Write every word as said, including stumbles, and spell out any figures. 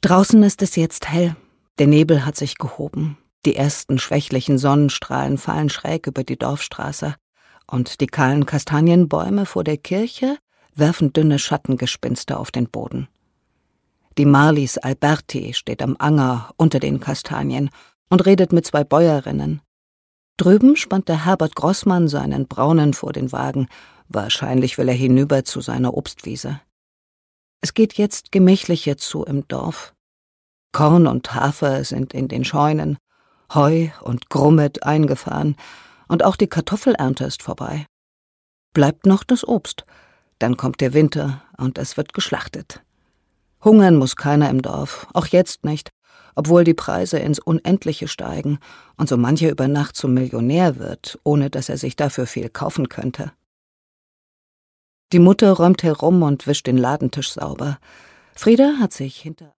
Draußen ist es jetzt hell. Der Nebel hat sich gehoben. Die ersten schwächlichen Sonnenstrahlen fallen schräg über die Dorfstraße. Und die kahlen Kastanienbäume vor der Kirche werfen dünne Schattengespinste auf den Boden. Die Marlies Alberti steht am Anger unter den Kastanien und redet mit zwei Bäuerinnen. Drüben spannt der Herbert Grossmann seinen Braunen vor den Wagen. Wahrscheinlich will er hinüber zu seiner Obstwiese. Es geht jetzt gemächlicher zu im Dorf. Korn und Hafer sind in den Scheunen, Heu und Grummet eingefahren und auch die Kartoffelernte ist vorbei. Bleibt noch das Obst, dann kommt der Winter und es wird geschlachtet. Hungern muss keiner im Dorf, auch jetzt nicht, obwohl die Preise ins Unendliche steigen und so mancher über Nacht zum Millionär wird, ohne dass er sich dafür viel kaufen könnte. Die Mutter räumt herum und wischt den Ladentisch sauber. Frieda hat sich hinter